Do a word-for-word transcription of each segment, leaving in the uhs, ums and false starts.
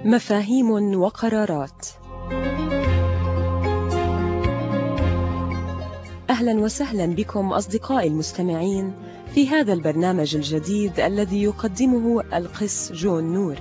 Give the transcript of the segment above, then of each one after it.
مفاهيم وقرارات. أهلا وسهلا بكم أصدقائي المستمعين في هذا البرنامج الجديد الذي يقدمه القس جون نور.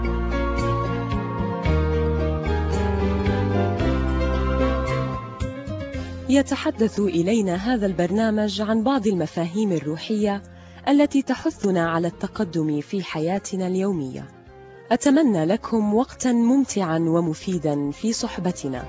يتحدث إلينا هذا البرنامج عن بعض المفاهيم الروحية التي تحثنا على التقدم في حياتنا اليومية. أتمنى لكم وقتا ممتعا ومفيدا في صحبتنا.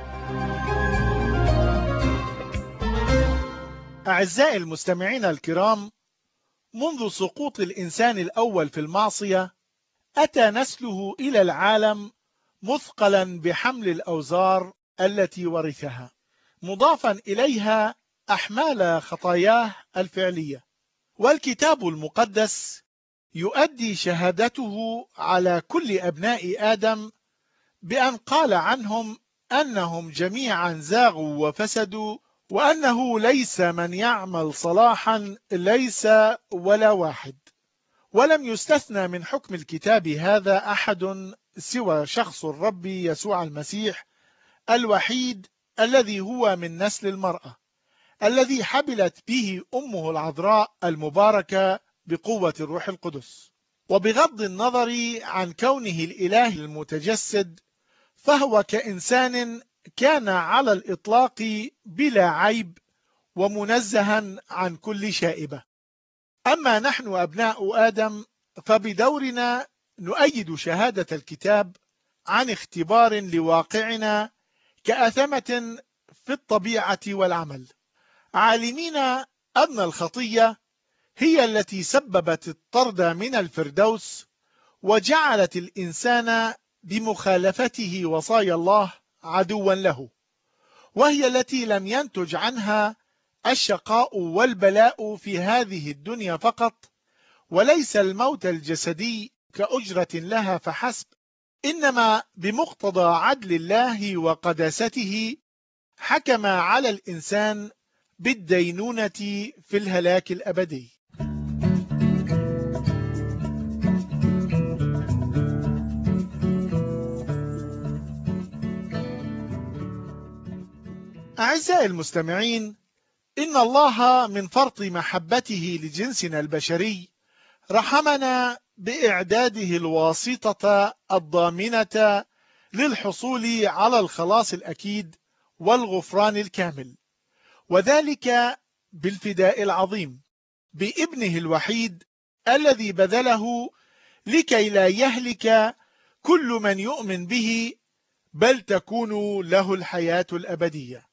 أعزائي المستمعين الكرام، منذ سقوط الإنسان الأول في المعصية أتى نسله إلى العالم مثقلا بحمل الأوزار التي ورثها، مضافا إليها أحمال خطاياه الفعلية. والكتاب المقدس يؤدي شهادته على كل أبناء آدم بأن قال عنهم أنهم جميعا زاغوا وفسدوا، وأنه ليس من يعمل صلاحا، ليس ولا واحد. ولم يستثنى من حكم الكتاب هذا أحد سوى شخص الرب يسوع المسيح الوحيد الذي هو من نسل المرأة، الذي حبلت به أمه العذراء المباركة بقوة الروح القدس. وبغض النظر عن كونه الإله المتجسد، فهو كإنسان كان على الإطلاق بلا عيب ومنزها عن كل شائبة. أما نحن أبناء آدم فبدورنا نؤيد شهادة الكتاب عن اختبار لواقعنا كأثمة في الطبيعة والعمل، عالمين أن الخطية هي التي سببت الطرد من الفردوس وجعلت الإنسان بمخالفته وصايا الله عدوا له، وهي التي لم ينتج عنها الشقاء والبلاء في هذه الدنيا فقط، وليس الموت الجسدي كأجرة لها فحسب، إنما بمقتضى عدل الله وقداسته حكم على الإنسان بالدينونة في الهلاك الأبدي. أعزائي المستمعين، إن الله من فرط محبته لجنسنا البشري رحمنا بإعداده الواسطة الضامنة للحصول على الخلاص الأكيد والغفران الكامل، وذلك بالفداء العظيم بابنه الوحيد الذي بذله لكي لا يهلك كل من يؤمن به، بل تكون له الحياة الأبدية.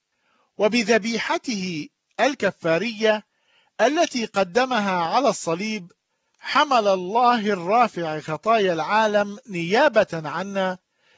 وبذبيحته الكفارية التي قدمها على الصليب حمل الله الرافع خطايا العالم نيابة عنا،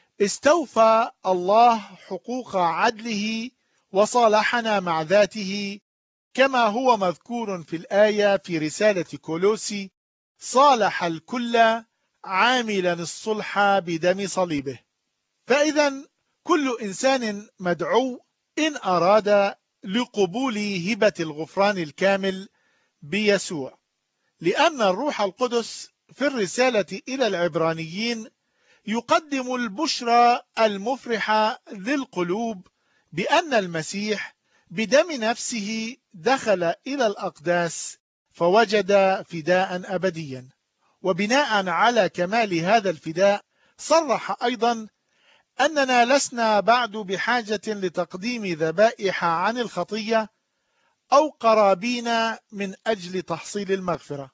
استوفى الله حقوق عدله وصالحنا مع ذاته، كما هو مذكور في الآية في رسالة كولوسي: صالح الكل عاملا الصلح بدم صليبه. فإذا كل إنسان مدعو إن أراد لقبول هبة الغفران الكامل بيسوع، لأن الروح القدس في الرسالة إلى العبرانيين يقدم البشرى المفرحة للقلوب بأن المسيح بدم نفسه دخل إلى الأقداس فوجد فداء أبديا. وبناء على كمال هذا الفداء صرح أيضا أننا لسنا بعد بحاجة لتقديم ذبائح عن الخطية أو قرابين من أجل تحصيل المغفرة،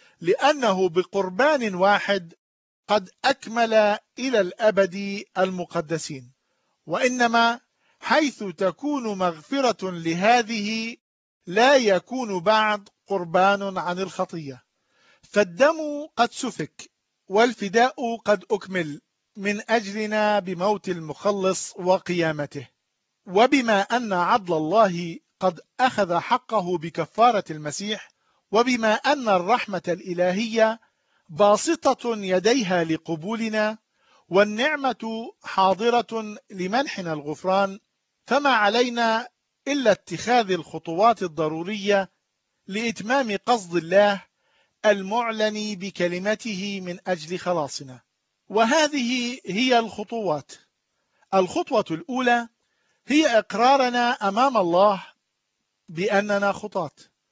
لأنه بقربان واحد قد أكمل إلى الأبد المقدسين. وإنما حيث تكون مغفرة لهذه لا يكون بعد قربان عن الخطية، فالدم قد سفك والفداء قد أكمل من أجلنا بموت المخلص وقيامته. وبما أن عدل الله قد أخذ حقه بكفارة المسيح، وبما أن الرحمة الإلهية باسطة يديها لقبولنا، والنعمة حاضرة لمنحنا الغفران، فما علينا إلا اتخاذ الخطوات الضرورية لإتمام قصد الله المعلن بكلمته من أجل خلاصنا. وهذه هي الخطوات. الخطوة الأولى هي إقرارنا أمام الله بأننا خطاة،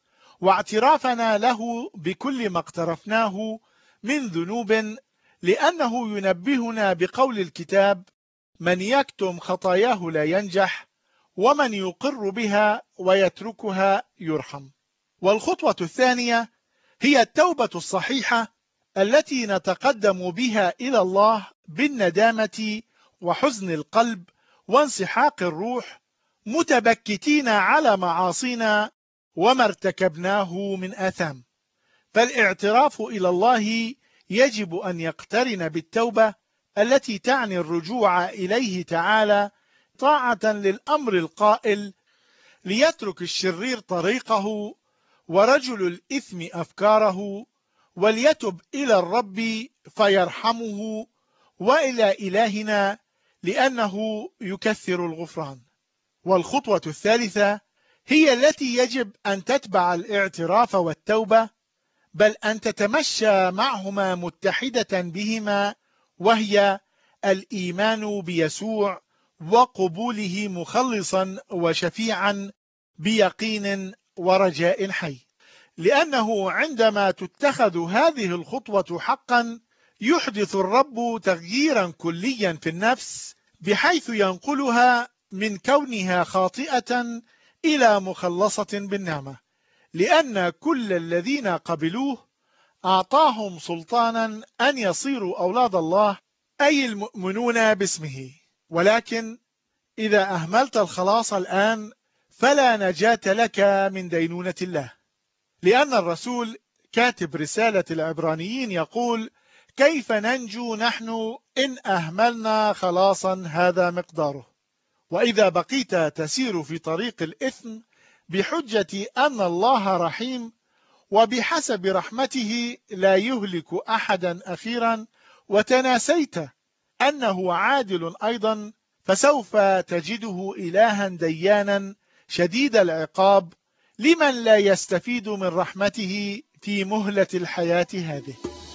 واعترافنا له بكل ما اقترفناه من ذنوب، لأنه ينبهنا بقول الكتاب: من يكتم خطاياه لا ينجح، ومن يقر بها ويتركها يرحم. والخطوة الثانية هي التوبة الصحيحة التي نتقدم بها إلى الله بالندامة وحزن القلب وانسحاق الروح، متبكتين على معاصينا وما ارتكبناه من آثام. فالاعتراف إلى الله يجب أن يقترن بالتوبة التي تعني الرجوع إليه تعالى طاعة للأمر القائل: ليترك الشرير طريقه ورجل الإثم أفكاره، وليتب إلى الرب فيرحمه، وإلى إلهنا لأنه يكثر الغفران. والخطوة الثالثة هي التي يجب أن تتبع الاعتراف والتوبة، بل أن تتمشى معهما متحدة بهما، وهي الإيمان بيسوع وقبوله مخلصا وشفيعا بيقين ورجاء حي. لأنه عندما تتخذ هذه الخطوة حقا يحدث الرب تغييرا كليا في النفس، بحيث ينقلها من كونها خاطئة إلى مخلصة بالنعمة، لأن كل الذين قبلوه أعطاهم سلطانا أن يصيروا أولاد الله، أي المؤمنون باسمه. ولكن إذا أهملت الخلاص الآن فلا نجاة لك من دينونة الله، لأن الرسول كاتب رسالة العبرانيين يقول: كيف ننجو نحن إن أهملنا خلاصا هذا مقداره؟ وإذا بقيت تسير في طريق الإثم بحجة أن الله رحيم وبحسب رحمته لا يهلك أحدا أخيرا، وتناسيت أنه عادل أيضا، فسوف تجده إلها ديانا شديد العقاب لمن لا يستفيد من رحمته في مهلة الحياة هذه.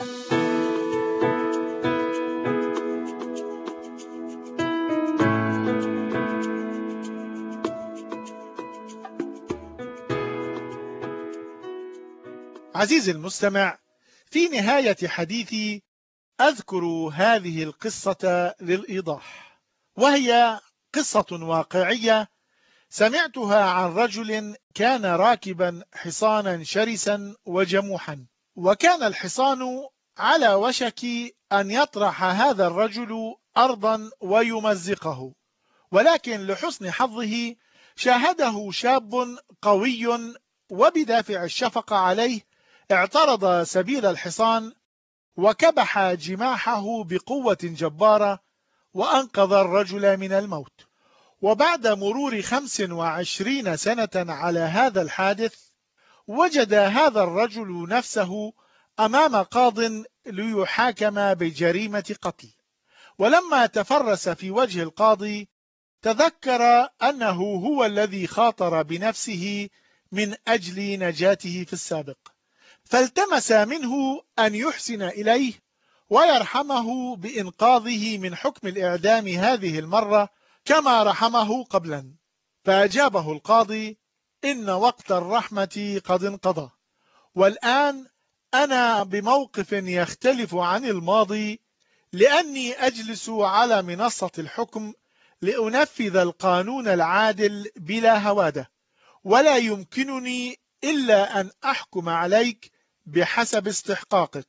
عزيزي المستمع، في نهاية حديثي أذكر هذه القصة للإيضاح، وهي قصة واقعية سمعتها عن رجل كان راكبا حصانا شرسا وجموحا، وكان الحصان على وشك أن يطرح هذا الرجل أرضا ويمزقه، ولكن لحسن حظه شاهده شاب قوي، وبدافع الشفقة عليه اعترض سبيل الحصان وكبح جماحه بقوة جبارة وأنقذ الرجل من الموت. وبعد مرور خمس وعشرين سنة على هذا الحادث وجد هذا الرجل نفسه أمام قاض ليحاكم بجريمة قتل، ولما تفرس في وجه القاضي تذكر أنه هو الذي خاطر بنفسه من أجل نجاته في السابق، فالتمس منه أن يحسن إليه ويرحمه بإنقاذه من حكم الإعدام هذه المرة كما رحمه قبلا. فأجابه القاضي: إن وقت الرحمة قد انقضى، والآن أنا بموقف يختلف عن الماضي، لأني أجلس على منصة الحكم لأنفذ القانون العادل بلا هوادة، ولا يمكنني إلا أن أحكم عليك بحسب استحقاقك.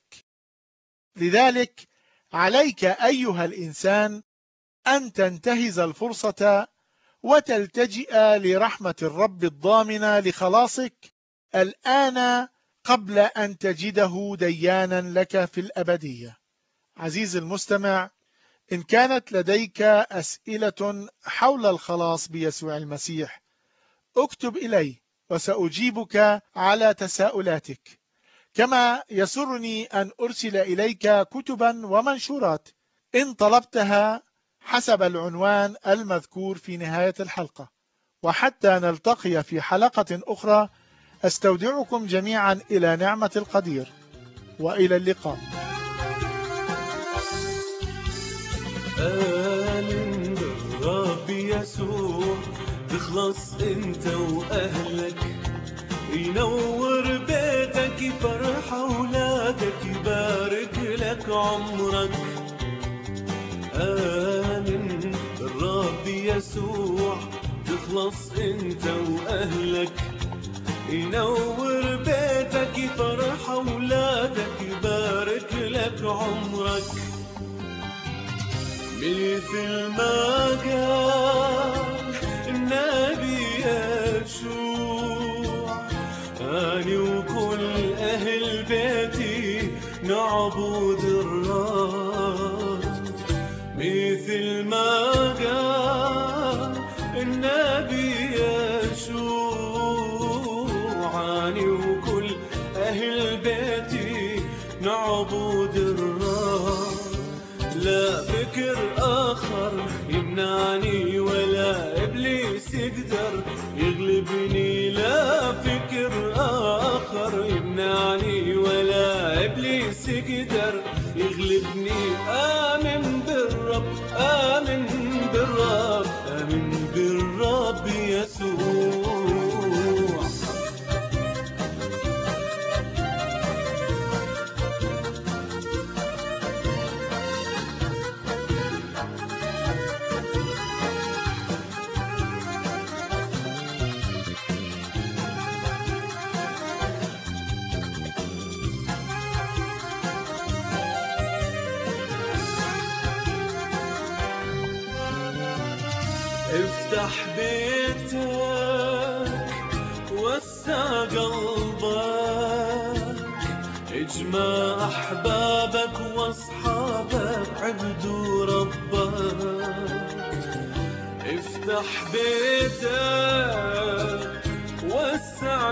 لذلك عليك أيها الإنسان أن تنتهز الفرصة وتلتجئ لرحمة الرب الضامنة لخلاصك الآن قبل أن تجده ديانا لك في الأبدية. عزيزي المستمع، إن كانت لديك أسئلة حول الخلاص بيسوع المسيح اكتب إلي وسأجيبك على تساؤلاتك، كما يسرني أن أرسل إليك كتبا ومنشورات إن طلبتها حسب العنوان المذكور في نهاية الحلقة. وحتى نلتقي في حلقة أخرى أستودعكم جميعا إلى نعمة القدير، وإلى اللقاء. آمن بالرب يسوع تخلص انت واهلك، ينور بيتك يفرح اولادك يبارك لك عمرك. آمن بالرب يسوع تخلص انت واهلك، ينور بيتك يفرح اولادك يبارك لك عمرك. مثل ما قال النبي يشوع أنا وكل أهل بيتي نعبد الرب. مثل ما قال النبي يشوع أنا وكل أهل بيتي نعبد الرب. لا فكر آخر يمنعني ولا إبليس يقدر يغلبني، لا فكر آخر يمنعني ولا إبليس يقدر يغلبني. آمن بالرب آمن بالرب آمن بالرب يسوع. افتح بيتك وسع قلبك، اجمع احبابك واصحابك عبدوا ربك. افتح بيتك وسع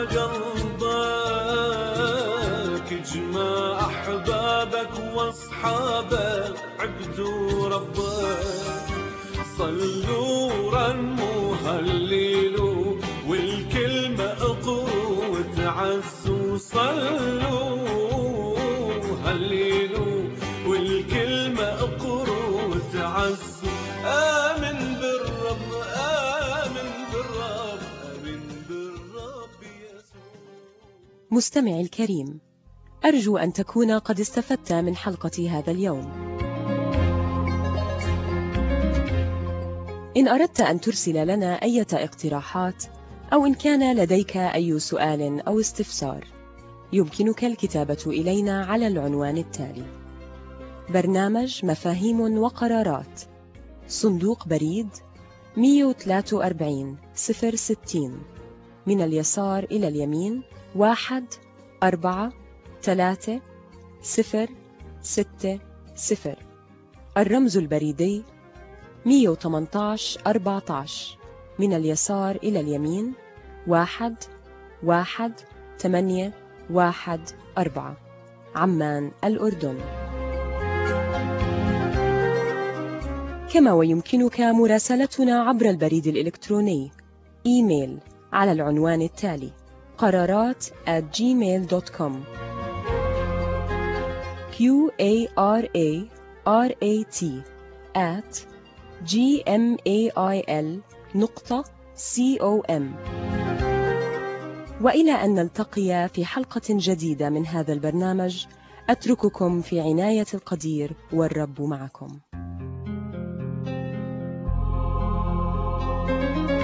قلبك، اجمع احبابك واصحابك عبدوا ربك. صلوا رنموا هللوا والكلمة اقروا وتعزوا. صلوا هللوا والكلمة اقروا وتعزوا. آمن بالرب آمن بالرب آمن بالرب يسوع. مستمعي الكريم، أرجو أن تكون قد استفدت من حلقة هذا اليوم. إن أردت أن ترسل لنا أي اقتراحات أو إن كان لديك أي سؤال أو استفسار، يمكنك الكتابة إلينا على العنوان التالي: برنامج مفاهيم وقرارات، صندوق بريد مئة وثلاثة وأربعين صفر ستين، من اليسار إلى اليمين واحد أربعة ثلاثة صفر ستة صفر. الرمز البريدي مئة وثمانية عشر أربعة عشر، من اليسار إلى اليمين واحد واحد ثمانية واحد أربعة، عمان الأردن. كما ويمكنك مراسلتنا عبر البريد الإلكتروني إيميل على العنوان التالي: قرارات at gmail dot com. q a r a r a t at gmail نقطة com. وإلى أن نلتقي في حلقة جديدة من هذا البرنامج، أترككم في عناية القدير والرب معكم.